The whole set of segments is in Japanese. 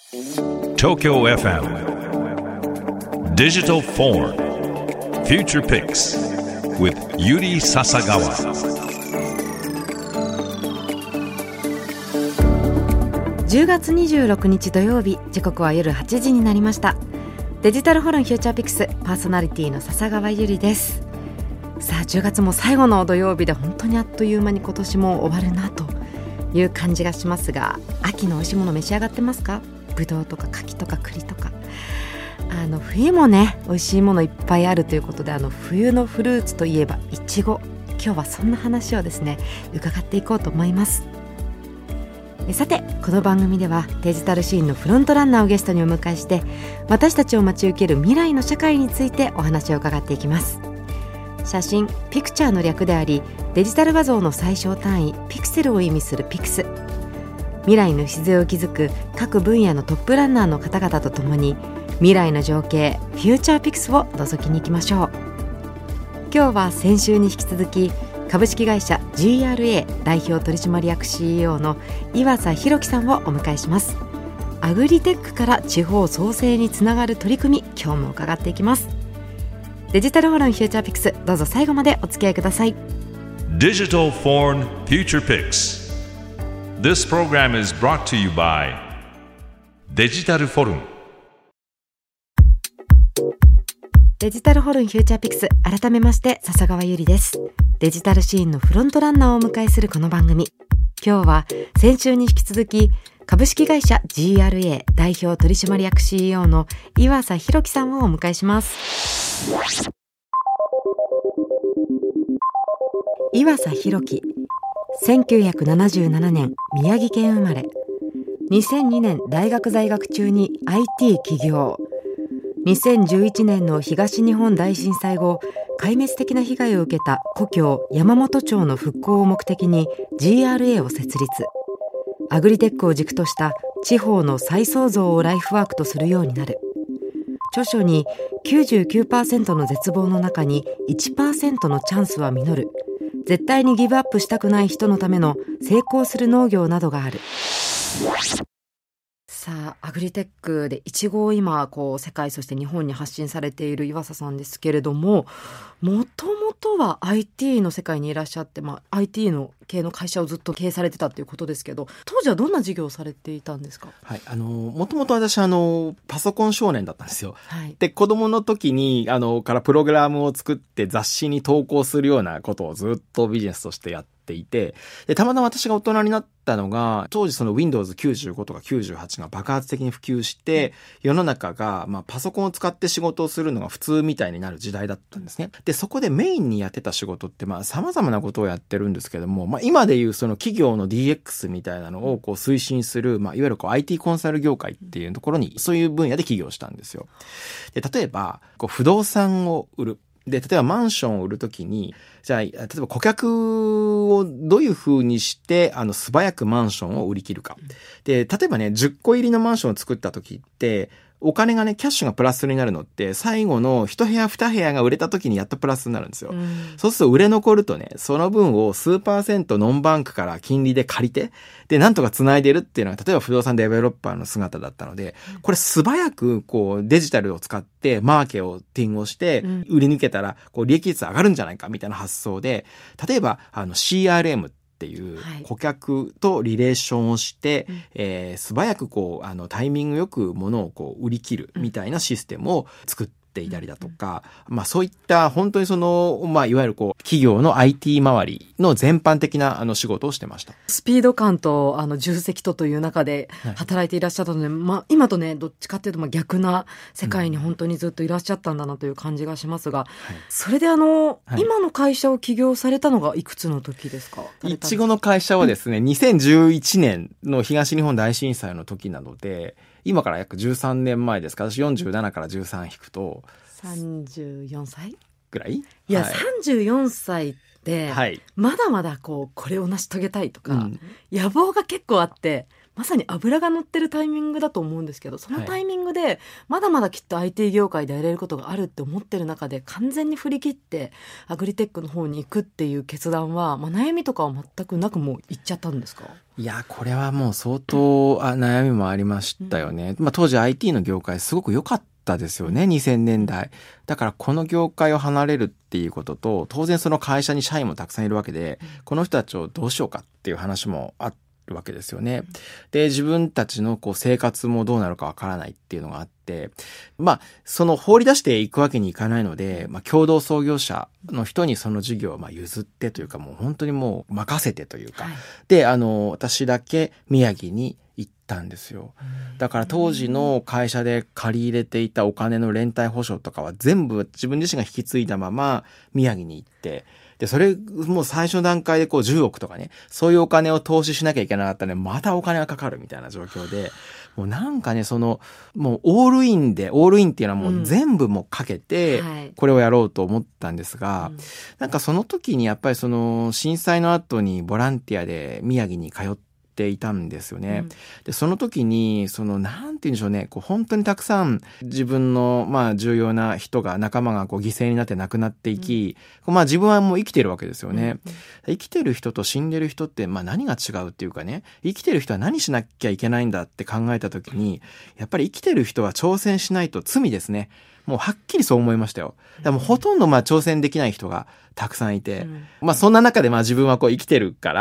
Tokyo FM Digital Forum Future Picks with Yuri Sasagawa. 10月26日土曜日、時刻は夜8時になりました。デジタルホルンフューチャーピクスパーソナリティの笹川ゆりです。さあ、10月も最後の土曜日で本当にあっという間に今年も終わるなという感じがしますが、秋の美味しいもの召し上がってますか？ぶどうとか柿とか栗とか。冬もね、美味しいものいっぱいあるということで、冬のフルーツといえばいちご。今日はそんな話をですね、伺っていこうと思います。さて、この番組ではデジタルシーンのフロントランナーをゲストにお迎えして、私たちを待ち受ける未来の社会についてお話を伺っていきます。写真、ピクチャーの略であり、デジタル画像の最小単位ピクセルを意味するピクス。未来の礎を築く各分野のトップランナーの方々とともに、未来の情景フューチャーピクスを覗きに行きましょう。今日は先週に引き続き、株式会社 GRA 代表取締役 CEO の岩佐弘樹さんをお迎えします。アグリテックから地方創生につながる取り組み、今日も伺っていきます。デジタルフォーラムフューチャーピクス、どうぞ最後までお付き合いください。 Digital Forum Future Picks. This program is brought to you by デジタルフォルム。 デジタルホルンフューチャーピクス、改めまして笹川ゆりです。デジタルシーンのフロントランナーをお迎えするこの番組、今日は先週に引き続き株式会社 GRA 代表取締役 CEO の岩佐弘樹さんをお迎えします。岩佐弘樹、1977年宮城県生まれ、2002年大学在学中に IT 起業。2011年の東日本大震災後、壊滅的な被害を受けた故郷山本町の復興を目的に GRA を設立。アグリテックを軸とした地方の再創造をライフワークとするようになる。著書に 99% の絶望の中に 1% のチャンスは実る。絶対にギブアップしたくない人のための成功する農業などがある。さあ、アグリテックでイチゴを今世界、そして日本に発信されている岩佐さんですけれども、もともとは IT の世界にいらっしゃって、IT の系の会社をずっと経営されてたということですけど、当時はどんな事業をされていたんですか？ はい、もともと私パソコン少年だったんですよ。 はい、 で、子供の時にからプログラムを作って雑誌に投稿するようなことをずっとビジネスとしてやっていて、でたまたま私が大人になったのが、当時その Windows 95とか98が爆発的に普及して、世の中がパソコンを使って仕事をするのが普通みたいになる時代だったんですね。で、そこでメインにやってた仕事って様々なことをやってるんですけども、今でいうその企業の DX みたいなのを推進する、いわゆるIT コンサル業界っていうところに、そういう分野で起業したんですよ。で、例えば不動産を売る。で、例えばマンションを売るときに、じゃあ、例えば顧客をどういう風にして、素早くマンションを売り切るか。で、例えばね、10個入りのマンションを作ったときって、お金がね、キャッシュがプラスになるのって、最後の1部屋2部屋が売れた時にやっとプラスになるんですよ。そうすると売れ残るとね、その分を数%ノンバンクから金利で借りて、で、なんとか繋いでるっていうのが、例えば不動産デベロッパーの姿だったので、これ素早くデジタルを使ってマーケティングをして、売り抜けたら、利益率上がるんじゃないかみたいな発想で、例えば、CRMっていう顧客とリレーションをして、素早くタイミングよく物を売り切るみたいなシステムを作っていたりだとか、そういった本当にいわゆる企業の IT 周りの全般的な仕事をしてました。 スピード感と重責という中で働いていらっしゃったので、今とね、どっちかっていうと逆な世界に本当にずっといらっしゃったんだなという感じがしますが、それで今の会社を起業されたのがいくつの時ですか？ いちごの会社はですね、2011年の東日本大震災の時なので、今から約13年前ですから、私47から13引くと 34歳ぐらい？いや、34歳ってはい、 まだまだこれを成し遂げたいとか、野望が結構あって、 まさに脂が乗ってるタイミングだと思うんですけど、そのタイミングでまだまだきっと IT 業界でやれることがあるって思ってる中で完全に振り切ってアグリテックの方に行くっていう決断は、悩みとかは全くなくもう行っちゃったんですか？ いや、これはもう相当悩みもありましたよね。当時 IT の業界すごく良かったですよね、2000年代。だからこの業界を離れるっていうことと、当然その会社に社員もたくさんいるわけで、この人たちをどうしようかっていう話もあるわけですよね。で、自分たちの生活もどうなるかわからないっていうのがあって、その放り出していくわけにいかないので、共同創業者の人にその事業を譲ってというか、もう本当にもう任せてというか、で、私だけ宮城に行ったんですよ。だから当時の会社で借り入れていたお金の連帯保証とかは全部自分自身が引き継いだまま宮城に行って、で、それ、もう最初の段階で10億とかね、そういうお金を投資しなきゃいけなかったね、またお金がかかるみたいな状況で、もうなんかね、もうオールインっていうのはもう全部もうかけて、これをやろうと思ったんですが、なんかその時にやっぱり震災の後にボランティアで宮城に通っていたんですよね。で、その時に、なんて言うんでしょうね、本当にたくさん自分の、重要な人が、仲間が犠牲になって亡くなっていき、自分はもう生きてるわけですよね。生きてる人と死んでる人って、何が違うっていうかね、生きてる人は何しなきゃいけないんだって考えた時に、やっぱり生きてる人は挑戦しないと罪ですね。もうはっきりそう思いましたよ。でもほとんど挑戦できない人がたくさんいて、そんな中で自分は生きてるから、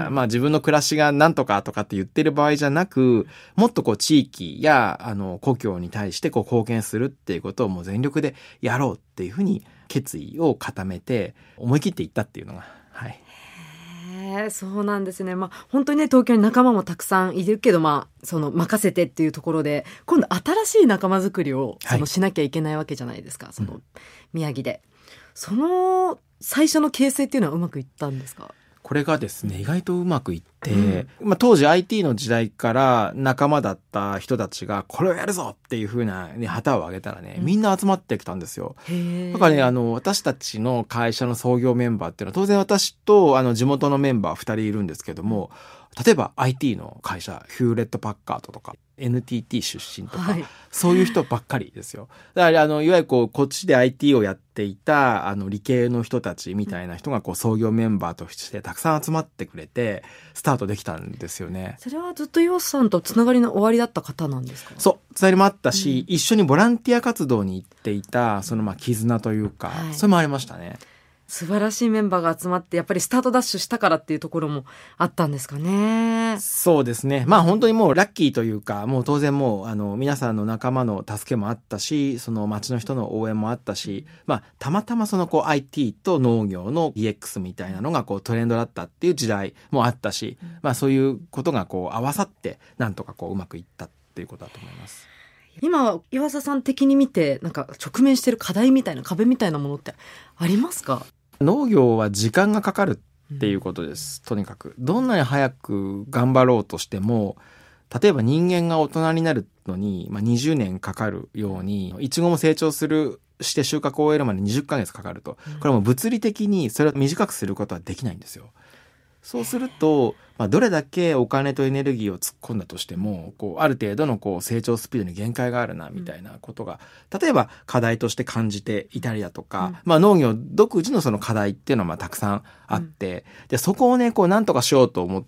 自分の暮らしがなんとかとかって言ってる場合じゃなく、もっと地域や故郷に対して貢献するっていうことをもう全力でやろうっていうふうに決意を固めて思い切っていったっていうのが、はい。 そうなんですね。本当にね、東京に仲間もたくさんいるけど、任せてっていうところで、今度新しい仲間作りをしなきゃいけないわけじゃないですか、宮城で。その最初の形成っていうのはうまくいったんですか？ これがですね、意外とうまくいって、当時 IT の時代から仲間だった人たちがこれをやるぞっていう風な、旗を上げたらね、みんな集まってきたんですよ。だからね、私たちの会社の創業メンバーっていうのは、当然私と地元のメンバー2人いるんですけども、例えば IT の会社、ヒューレット・パッカードとか、NTT 出身とか、そういう人ばっかりですよ。だからいわゆるこっちで IT をやっていた理系の人たちみたいな人が創業メンバーとしてたくさん集まってくれてスタートできたんですよね。 それはずっとヨウさんとつながりの終わりだった方なんですか？ そう、つながりもあったし、一緒にボランティア活動に行っていた絆というか、それもありましたね。 素晴らしいメンバーが集まってやっぱりスタートダッシュしたからっていうところもあったんですかね。 そうですね。本当にもうラッキーというか、もう当然もう皆さんの仲間の助けもあったし、その町の人の応援もあったし、たまたまIT と農業の DX みたいなのがトレンドだったっていう時代もあったし、そういうことが合わさってなんとかうまくいったっていうことだと思います。 今岩佐さん的に見てなんか直面してる課題みたいな壁みたいなものってありますか？ 農業は時間がかかるっていうことです。とにかくどんなに早く頑張ろうとしても、例えば人間が大人になるのに、20年かかるように、イチゴも成長して収穫を終えるまで20ヶ月かかると。これはもう物理的にそれを短くすることはできないんですよ。そうすると、どれだけお金とエネルギーを突っ込んだとしても、ある程度の成長スピードに限界があるな、みたいなことが、例えば課題として感じていたりだとか、農業独自のその課題っていうのはたくさんあって、で、そこをね、なんとかしようと思って、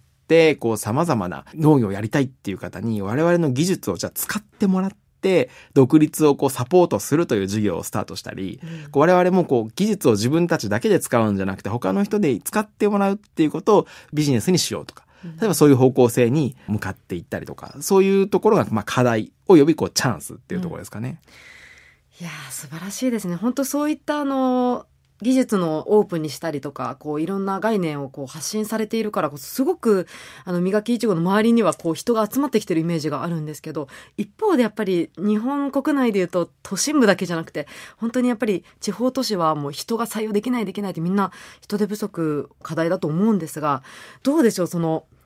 様々な農業をやりたいっていう方に、我々の技術をじゃあ使ってもらって、独立をサポートするという事業をスタートしたり、我々も技術を自分たちだけで使うんじゃなくて他の人で使ってもらうっていうことをビジネスにしようとか、例えばそういう方向性に向かっていったりとか、そういうところが課題およびチャンスっていうところですかね。 いやー素晴らしいですね。本当そういった技術のオープンにしたりとか、いろんな概念を発信されているからこそ、すごく磨きいちごの周りには人が集まってきてるイメージがあるんですけど、一方でやっぱり日本国内でいうと都心部だけじゃなくて、本当にやっぱり地方都市はもう人が採用できないってみんな人手不足課題だと思うんですが、どうでしょう、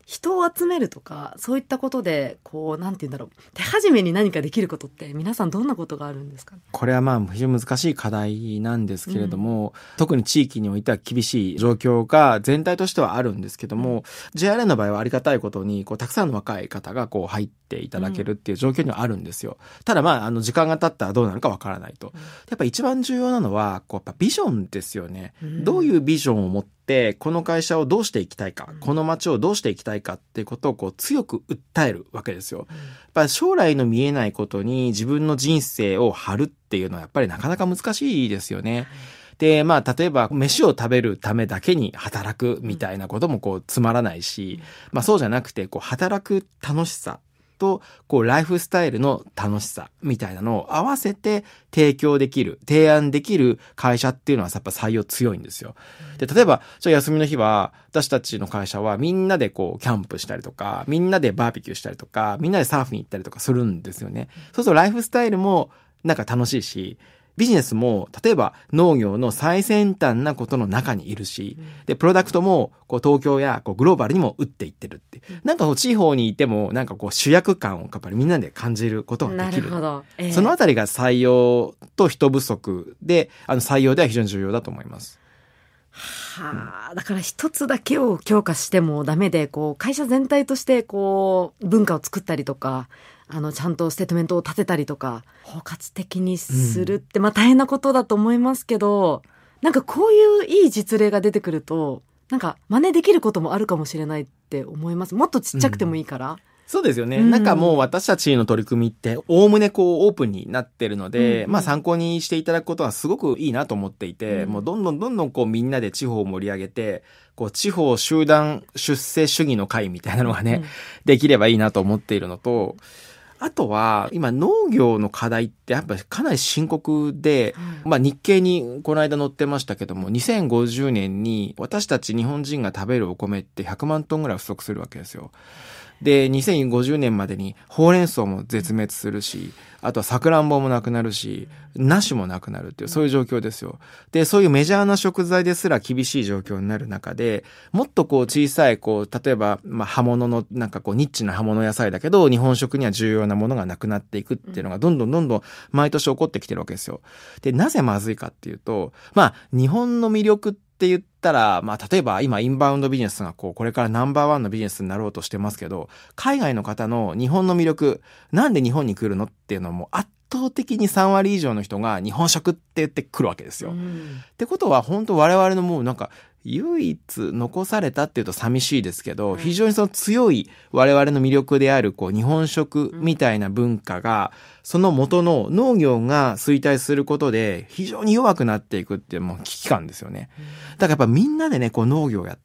人を集めるとかそういったことでこうなんて言うんだろう、手始めに何かできることって皆さんどんなことがあるんですかね。 これはまあ非常に難しい課題なんですけれども、特に地域においては厳しい状況が全体としてはあるんですけども、JRA の場合はありがたいことにこうたくさんの若い方がこう入っていただけるっていう状況にはあるんですよ。ただまあ時間が経ったらどうなるかわからないと。やっぱ一番重要なのはこうやっぱビジョンですよね。どういうビジョンを持ってこの会社をどうしていきたいか、この街をどうしていきたいかっていうことをこう強く訴えるわけですよ。やっぱり将来の見えないことに自分の人生を張るっていうのはやっぱりなかなか難しいですよね。で、まあ例えば飯を食べるためだけに働くみたいなこともこうつまらないし、まあそうじゃなくてこう働く楽しさとこうライフスタイルの楽しさみたいなのを合わせて提案できる会社っていうのはやっぱ採用強いんですよ。で、例えば休みの日は私たちの会社はみんなでこうキャンプしたりとか、みんなでバーベキューしたりとか、みんなでサーフィン行ったりとかするんですよね。そうするとライフスタイルもなんか楽しいし、ビジネスも例えば農業の最先端なことの中にいるし、でプロダクトもこう東京やこうグローバルにも打っていってるって、なんか地方にいてもなんかこう主役感をやっぱりみんなで感じることができる。 なるほど。 そのあたりが採用と人不足で、採用では非常に重要だと思います。 はあ、だから一つだけを強化してもダメで、こう会社全体としてこう文化を作ったりとか、ちゃんとステートメントを立てたりとか包括的にするって、まあ大変なことだと思いますけど、なんかこういういい実例が出てくるとなんか真似できることもあるかもしれないって思います。もっとちっちゃくてもいいから、 そうですよね。なんかもう私たちの取り組みっておおむねこうオープンになってるので、まあ参考にしていただくことはすごくいいなと思っていて、もうどんどんこうみんなで地方を盛り上げて、こう地方集団出世主義の会みたいなのがね、できればいいなと思っているのと、あとは今農業の課題ってやっぱりかなり深刻で、まあ日経にこの間載ってましたけども、2050年に私たち日本人が食べるお米って100万トンぐらい不足するわけですよ。で、2050年までにほうれん草も絶滅するし、あとはさくらんぼもなくなるし、ナシもなくなるっていう、そういう状況ですよ。で、そういうメジャーな食材ですら厳しい状況になる中で、もっとこう小さい、こう、例えば、まあ葉物の、なんかこうニッチな葉物野菜だけど、日本食には重要なものがなくなっていくっていうのがどんどん毎年起こってきてるわけですよ。で、なぜまずいかっていうと、まあ日本の魅力って言ったら、まあ例えば今インバウンドビジネスがこれからナンバーワンのビジネスになろうとしてますけど、海外の方の日本の魅力、なんで日本に来るのっていうのも圧倒的に3割以上の人が日本食って言ってくるわけですよ。ってことは本当我々のもうなんか唯一残されたっていうと寂しいですけど、非常にその強い我々の魅力であるこう日本食みたいな文化が、その元の農業が衰退することで非常に弱くなっていくっていうもう危機感ですよね。だからやっぱみんなでね、こう農業やって、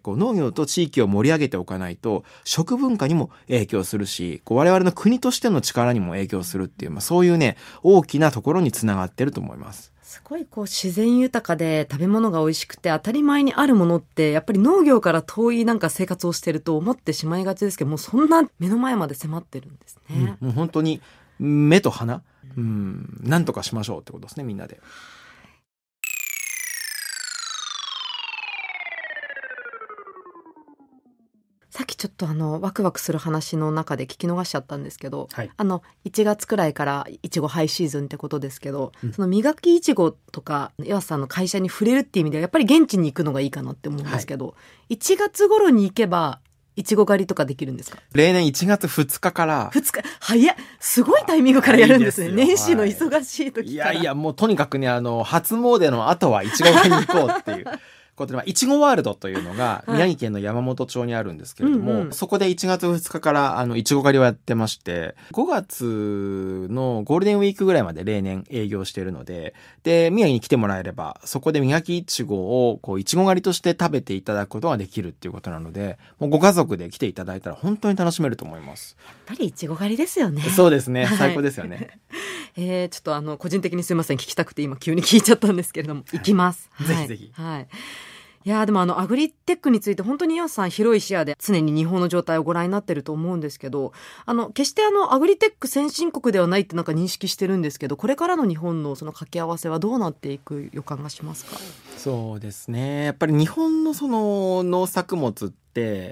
こう農業と地域を盛り上げておかないと、食文化にも影響するし、こう我々の国としての力にも影響するっていう、まあそういうね、大きなところにつながってると思います。 すごいこう自然豊かで食べ物が美味しくて当たり前にあるものってやっぱり農業から遠いなんか生活をしてると思ってしまいがちですけど、もうそんな目の前まで迫ってるんですね。 もう本当に目と鼻、なんとかしましょうってことですね、みんなで。 さっきちょっとワクワクする話の中で聞き逃しちゃったんですけど、 はい、 1月くらいからいちごハイシーズンってことですけど、その磨きいちごとか岩瀬さんの会社に触れるっていう意味ではやっぱり現地に行くのがいいかなって思うんですけど、1月頃に行けばいちご狩りとかできるんですか？ 例年1月2日から 2日早っ、すごいタイミングからやるんですね。年始の忙しい時から。 いやもうとにかくね、初詣の後はいちご狩りに行こうっていうことで、いちごワールドというのが宮城県の山本町にあるんですけれども、そこで1月2日からいちご狩りをやってまして、5月のゴールデンウィークぐらいまで例年営業しているので、で宮城に来てもらえればそこで磨きいちごをこういちご狩りとして食べていただくことができるっていうことなので、もうご家族で来ていただいたら本当に楽しめると思います。 やっぱりいちご狩りですよね。 そうですね、最高ですよね。 ちょっと個人的にすいません、聞きたくて今急に聞いちゃったんですけれども、行きます。 ぜひぜひ。 はい。いやでもアグリテックについて本当に岩瀬さん広い視野で常に日本の状態をご覧になってると思うんですけど、決してアグリテック先進国ではないってなんか認識してるんですけど、これからの日本のその掛け合わせはどうなっていく予感がしますか？ そうですね、やっぱり日本のその農作物って 、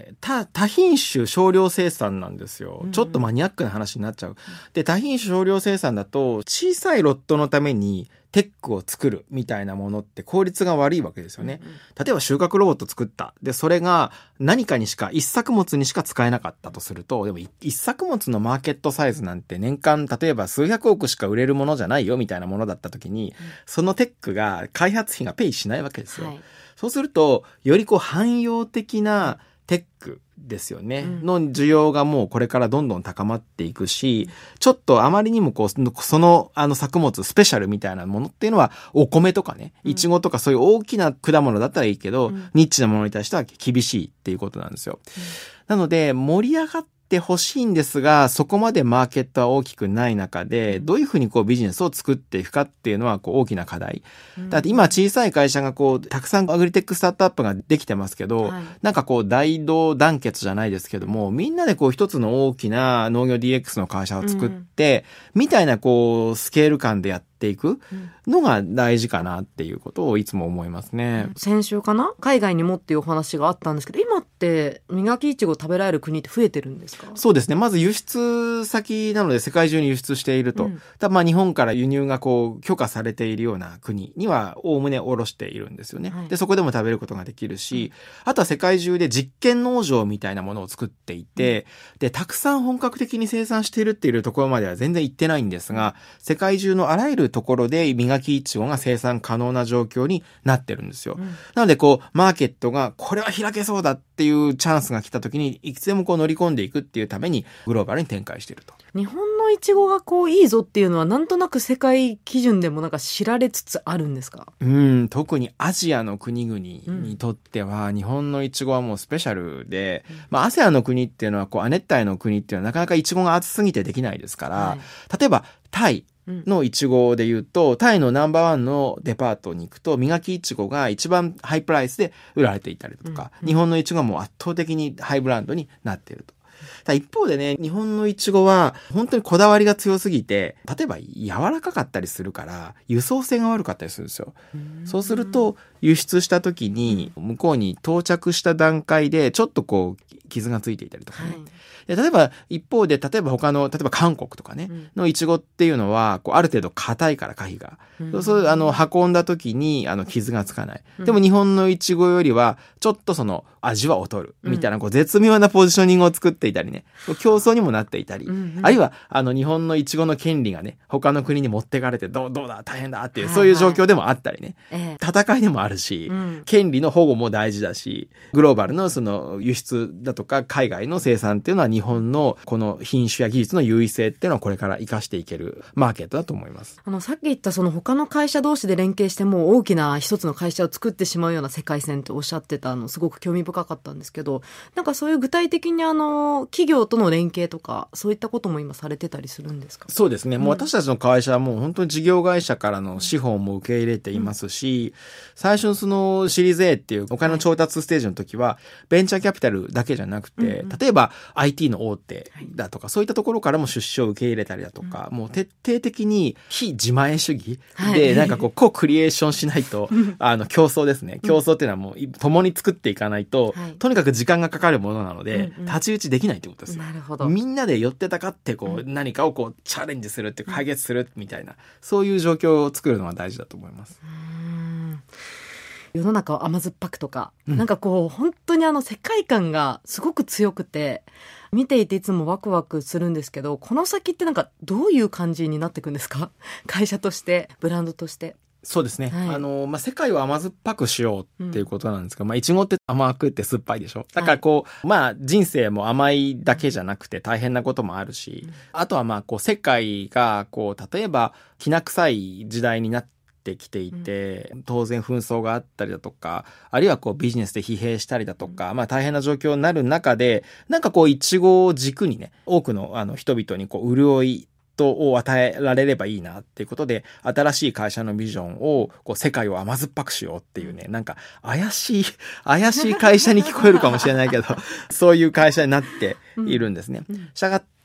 多品種少量生産なんですよ。ちょっとマニアックな話になっちゃう。で、多品種少量生産だと、小さいロットのためにテックを作るみたいなものって効率が悪いわけですよね。例えば収穫ロボット作った。で、それが何かにしか、一作物にしか使えなかったとすると、でも一作物のマーケットサイズなんて年間、例えば数百億しか売れるものじゃないよみたいなものだった時に、そのテックが開発費がペイしないわけですよ。そうすると、より汎用的なテックですよね、の需要がもうこれからどんどん高まっていくし、ちょっとあまりにもその作物スペシャルみたいなものっていうのはお米とかね、いちごとかそういう大きな果物だったらいいけど、ニッチなものに対しては厳しいっていうことなんですよ。なので盛り上がってほしいんですが、そこまでマーケットは大きくない中で、どういうふうにビジネスを作っていくかっていうのは大きな課題。だって今小さい会社がたくさんアグリテックスタートアップができてますけど、なんか大同団結じゃないですけども、みんなで一つの大きな農業 DX の会社を作って、みたいなスケール感でやっていくのが大事かなっていうことをいつも思いますね。 先週かな、海外にもっていうお話があったんですけど、今って磨きいちご食べられる国って増えてるんですか？ そうですね。まず輸出先なので世界中に輸出していると。日本から輸入が許可されているような国にはおおむね卸しているんですよね。で、そこでも食べることができるし、あとは世界中で実験農場みたいなものを作っていて、で、たくさん本格的に生産しているっていうところまでは全然行ってないんですが、世界中のあらゆるところで磨きいちごが生産可能な状況になってるんですよ。なのでマーケットがこれは開けそうだっていうチャンスが来た時にいつでも乗り込んでいくっていうためにグローバルに展開していると。 日本のいちごがいいぞっていうのはなんとなく世界基準でもなんか知られつつあるんですか？ 特にアジアの国々にとっては、日本のいちごはもうスペシャルで、ASEAN の国っていうのは亜熱帯の国っていうのはなかなかいちごが暑すぎてできないですから、例えばタイのいちごで言うと、タイのナンバーワンのデパートに行くと、磨きいちごが一番ハイプライスで売られていたりとか、日本のいちごはもう圧倒的にハイブランドになっていると。一方でね、日本のいちごは本当にこだわりが強すぎて、例えば柔らかかったりするから輸送性が悪かったりするんですよ。そうすると輸出した時に向こうに到着した段階でちょっと傷がついていたりとかね。で、例えば一方で、例えば他の、例えば韓国とかね、のいちごっていうのは、ある程度硬いから果皮が。そう運んだ時に、傷がつかない。でも日本のいちごよりは、ちょっと味は劣る。みたいな、絶妙なポジショニングを作っていたりね、競争にもなっていたり、あるいは、日本のいちごの権利がね、他の国に持ってかれて、どうだ、大変だっていう、そういう状況でもあったりね。戦いでもあるし、権利の保護も大事だし、グローバルの輸出だとか、海外の生産っていうのは日本のこの品種や技術の優位性っていうのはこれから活かしていけるマーケットだと思います。 さっき言った他の会社同士で連携しても大きな一つの会社を作ってしまうような世界線っておっしゃってたすごく興味深かったんですけど、なんかそういう具体的に企業との連携とかそういったことも今されてたりするんですか？ そうですね。もう私たちの会社はもう本当に事業会社からの資本も受け入れていますし、最初のシリーズ A っていうお金の調達ステージの時はベンチャーキャピタルだけじゃなくて、例えば IT の大手だとか、そういったところからも出資を受け入れたりだとか、もう徹底的に非自前主義で、なんかコクリエーションしないと、競争ですね。競争っていうのはもう共に作っていかないと、とにかく時間がかかるものなので、太刀打ちできないってことです。 なるほど。 みんなで寄ってたかって何かをチャレンジするって解決するみたいな、そういう状況を作るのが大事だと思います。 世の中を甘酸っぱくとか、なんか本当に世界観がすごく強くて、見ていていつもワクワクするんですけど、この先ってなんかどういう感じになっていくんですか？会社として、ブランドとして。 そうですね。世界を甘酸っぱくしようっていうことなんですが、いちごって甘くって酸っぱいでしょ。だから人生も甘いだけじゃなくて大変なこともあるし、あとは世界が例えばきな臭い時代になってきていて、当然紛争があったりだとか、あるいはビジネスで疲弊したりだとか、大変な状況になる中で、なんかいちごを軸にね、多くの人々に潤いを与えられればいいなっていうことで、新しい会社のビジョンを世界を甘酸っぱくしようっていうね、なんか怪しい会社に聞こえるかもしれないけどそういう会社になっているんですね。したがっ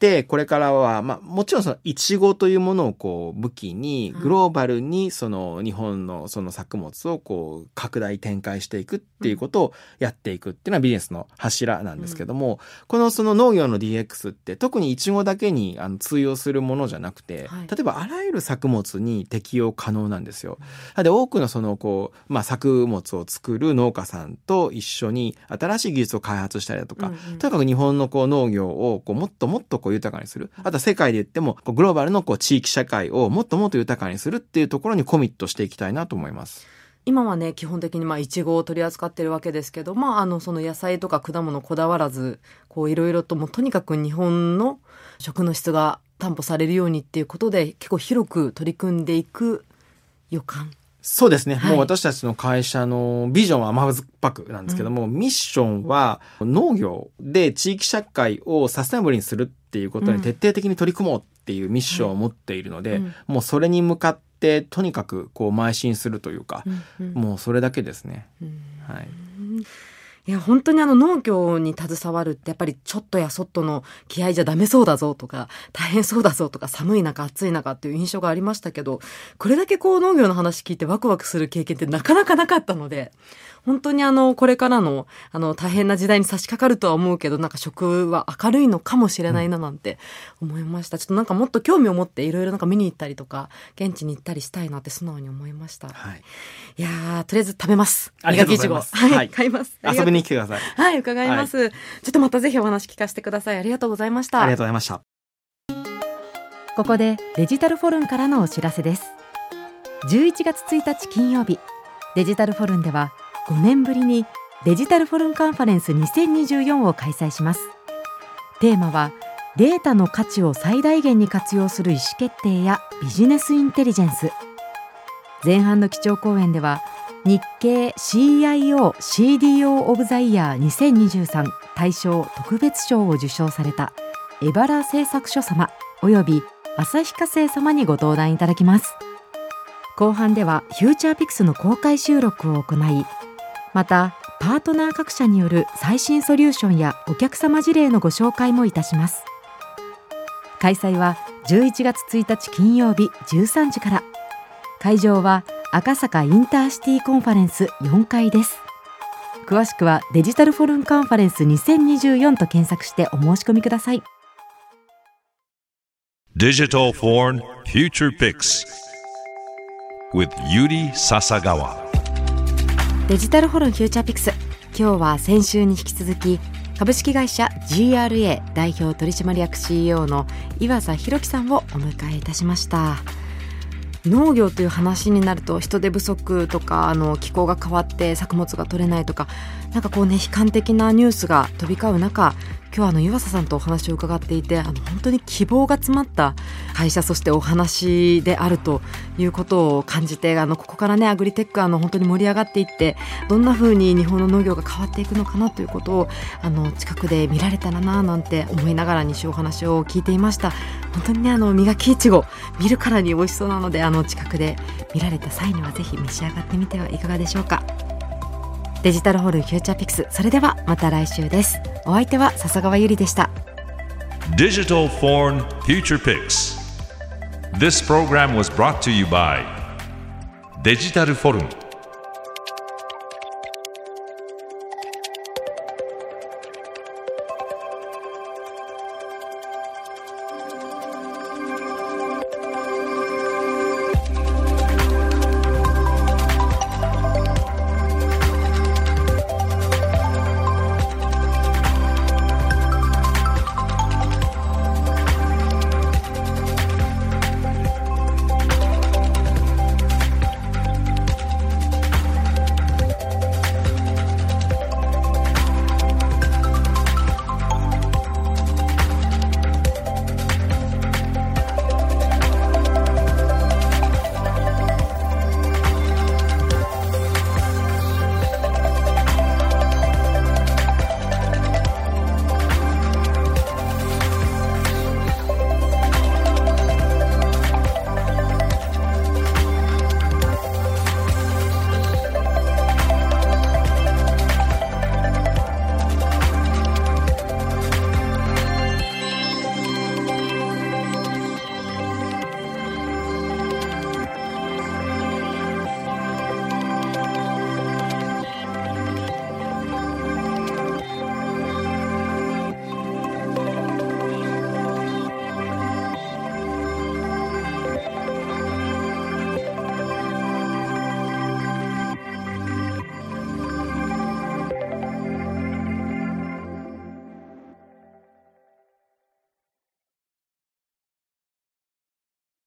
て、これからは、もちろんそのイチゴというものをこう武器に、グローバルにその日本のその作物をこう拡大展開していくっていうことをやっていくっていうのはビジネスの柱なんですけども、このその農業の DX って特にイチゴだけに通用するものじゃなくて、例えばあらゆる作物に適用可能なんですよ。で、多くのそのこう、作物を作る農家さんと一緒に新しい技術を開発したりだとか、とにかく日本のこう農業をこうもっともっとこう豊かにする。あとは世界で言ってもこうグローバルのこう地域社会をもっともっと豊かにするっていうところにコミットしていきたいなと思います。 今はね、基本的にイチゴを取り扱ってるわけですけど、その野菜とか果物こだわらず、こういろいろともうとにかく日本の食の質が担保されるようにっていうことで結構広く取り組んでいく予感。 そうですね。もう私たちの会社のビジョンは甘酸っぱくなんですけども、ミッションは農業で地域社会をサステナブルにするっていうことに徹底的に取り組もうっていうミッションを持っているので、もうそれに向かってとにかくこう邁進するというか、もうそれだけですね。はい。 いや本当に農業に携わるってやっぱりちょっとやそっとの気合じゃダメそうだぞとか大変そうだぞとか寒い中暑い中っていう印象がありましたけど、これだけこう農業の話聞いてワクワクする経験ってなかなかなかったので、本当にこれからの大変な時代に差し掛かるとは思うけど、なんか食は明るいのかもしれないななんて思いました。ちょっとなんかもっと興味を持っていろいろなんか見に行ったりとか現地に行ったりしたいなって素直に思いました。 はい。 いやーとりあえず食べます。 ありがとうございます。 はい、買います。 遊びに来てください。 はい、伺います。ちょっとまたぜひお話聞かせてください。ありがとうございました。 ありがとうございました。 ここでデジタルフォルンからのお知らせです。11月1日金曜日、デジタルフォルンでは5年ぶりにデジタルフォルンカンファレンス2024を開催します。テーマはデータの価値を最大限に活用する意思決定やビジネスインテリジェンス。前半の基調講演では日経 CIO CDO オブザイヤー2023大賞特別賞を受賞された江原製作所様および旭化成様にご登壇いただきます。後半ではフューチャーピクスの公開収録を行い、またパートナー各社による最新ソリューションやお客様事例のご紹介もいたします。開催は11月1日金曜日13時から。会場は赤坂インターシティコンファレンス4階です。詳しくはデジタルフォルンカンファレンス2024と検索してお申し込みください。 Digital Foreign Future Picks with Yuri Sasagawa。 デジタルフォルンフューチャーピクス、今日は先週に引き続き株式会社 GRA 代表取締役 CEO の岩佐弘樹さんをお迎えいたしました。農業という話になると人手不足とか気候が変わって作物が取れないとか、なんかこうね悲観的なニュースが飛び交う中、今日は岩佐さんとお話を伺っていて本当に希望が詰まった会社、そしてお話であるということを感じて、ここからねアグリテック本当に盛り上がっていって、どんな風に日本の農業が変わっていくのかなということを近くで見られたらななんて思いながら西お話を聞いていました。本当にね磨きいちご見るからに美味しそうなので近くで見られた際にはぜひ召し上がってみてはいかがでしょうか。デジタルホールフューチャーピクス、それではまた来週です。お相手は笹川ゆりでした。 Digital Foreign Future Picks. This program was brought to you by デジタルフォルム。